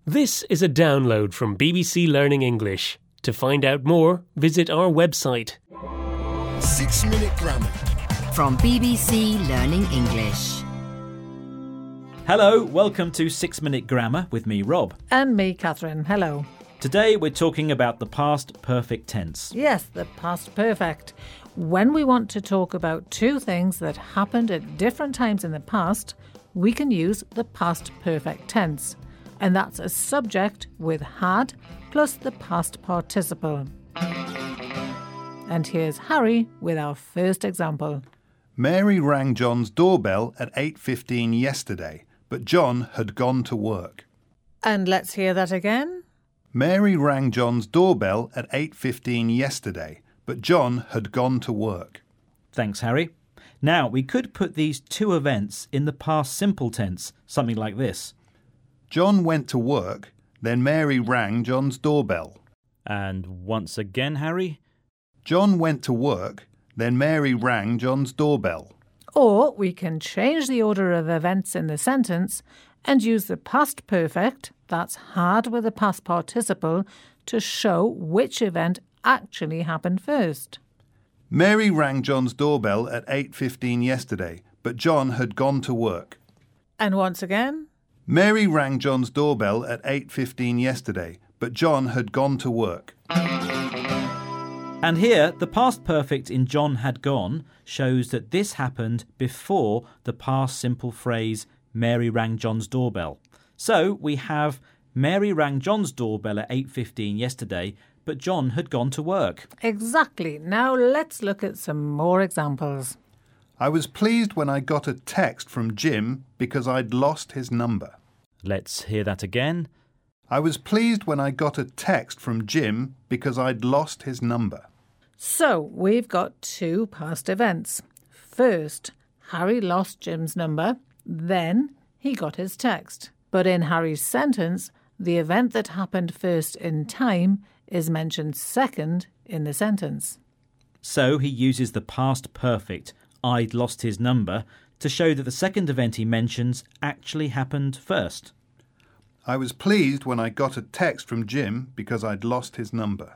This is a download from BBC Learning English. To find out more, visit our website. 6 Minute Grammar. From BBC Learning English. Hello, welcome to 6 Minute Grammar with me, Rob. And me, Catherine. Hello. Today we're talking about the past perfect tense. Yes, the past perfect. When we want to talk about two things that happened at different times in the past, we can use the past perfect tense. And that's a subject with had plus the past participle. And here's Harry with our first example. Mary rang John's doorbell at 8:15 yesterday, but John had gone to work. And let's hear that again. Mary rang John's doorbell at 8:15 yesterday, but John had gone to work. Thanks, Harry. Now, we could put these two events in the past simple tense, something like this. John went to work, then Mary rang John's doorbell. And once again, Harry? John went to work, then Mary rang John's doorbell. Or we can change the order of events in the sentence and use the past perfect, that's had with the past participle, to show which event actually happened first. Mary rang John's doorbell at 8:15 yesterday, but John had gone to work. And once again. Mary rang John's doorbell at 8:15 yesterday, but John had gone to work. And here, the past perfect in John had gone shows that this happened before the past simple phrase Mary rang John's doorbell. So we have Mary rang John's doorbell at 8:15 yesterday, but John had gone to work. Exactly. Now let's look at some more examples. I was pleased when I got a text from Jim because I'd lost his number. Let's hear that again. I was pleased when I got a text from Jim because I'd lost his number. So we've got two past events. First, Harry lost Jim's number, then he got his text. But in Harry's sentence, the event that happened first in time is mentioned second in the sentence. So he uses the past perfect, I'd lost his number, to show that the second event he mentions actually happened first. I was pleased when I got a text from Jim because I'd lost his number.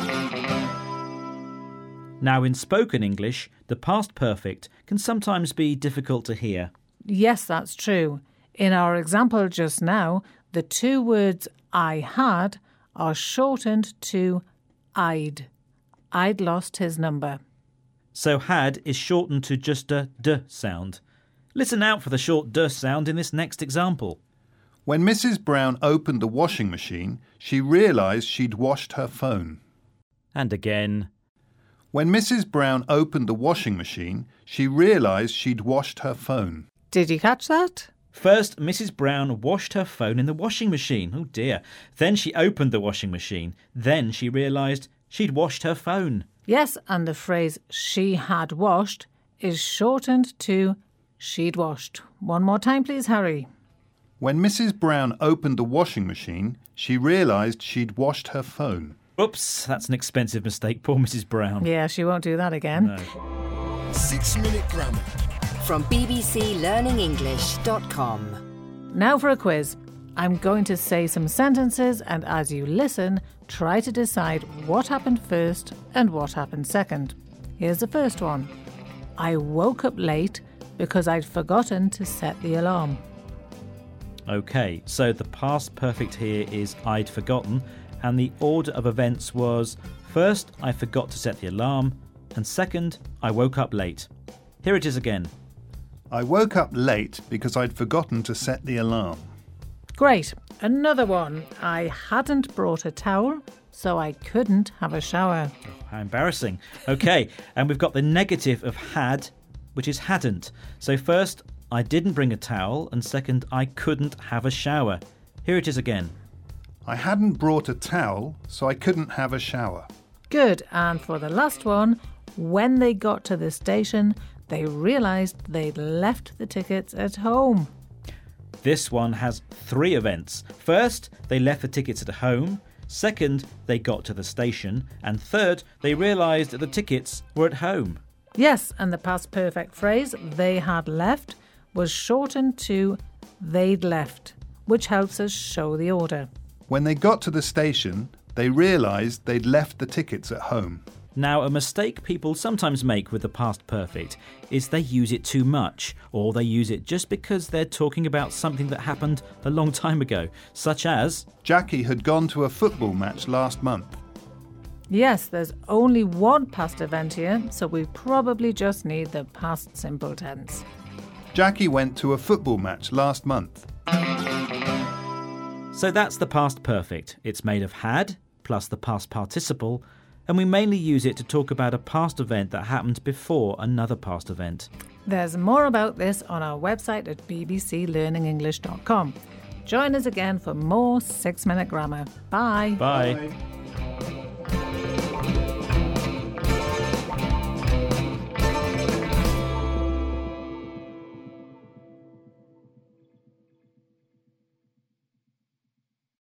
Now, in spoken English, the past perfect can sometimes be difficult to hear. Yes, that's true. In our example just now, the two words I had are shortened to I'd. I'd lost his number. So had is shortened to just a d sound. Listen out for the short d sound in this next example. When Mrs. Brown opened the washing machine, she realised she'd washed her phone. And again. When Mrs. Brown opened the washing machine, she realised she'd washed her phone. Did you catch that? First, Mrs. Brown washed her phone in the washing machine. Oh dear. Then she opened the washing machine. Then she realised she'd washed her phone. Yes, and the phrase she had washed is shortened to she'd washed. One more time, please, Harry. When Mrs. Brown opened the washing machine, she realised she'd washed her phone. Oops, that's an expensive mistake. Poor Mrs. Brown. Yeah, she won't do that again. No. 6 Minute Grammar. From bbclearningenglish.com. Now for a quiz. I'm going to say some sentences, and as you listen, try to decide what happened first and what happened second. Here's the first one. I woke up late because I'd forgotten to set the alarm. Okay, so the past perfect here is I'd forgotten, and the order of events was first, I forgot to set the alarm, and second, I woke up late. Here it is again. I woke up late because I'd forgotten to set the alarm. Great. Another one. I hadn't brought a towel, so I couldn't have a shower. Oh, how embarrassing. Okay, and we've got the negative of had, which is hadn't. So first, I didn't bring a towel, and second, I couldn't have a shower. Here it is again. I hadn't brought a towel, so I couldn't have a shower. Good. And for the last one, when they got to the station, they realised they'd left the tickets at home. This one has three events. First, they left the tickets at home. Second, they got to the station. And third, they realised that the tickets were at home. Yes, and the past perfect phrase, they had left, was shortened to they'd left, which helps us show the order. When they got to the station, they realised they'd left the tickets at home. Now, a mistake people sometimes make with the past perfect is they use it too much, or they use it just because they're talking about something that happened a long time ago, such as Jackie had gone to a football match last month. Yes, there's only one past event here, so we probably just need the past simple tense. Jackie went to a football match last month. So that's the past perfect. It's made of had plus the past participle, and we mainly use it to talk about a past event that happened before another past event. There's more about this on our website at bbclearningenglish.com. Join us again for more 6 Minute Grammar. Bye. Bye.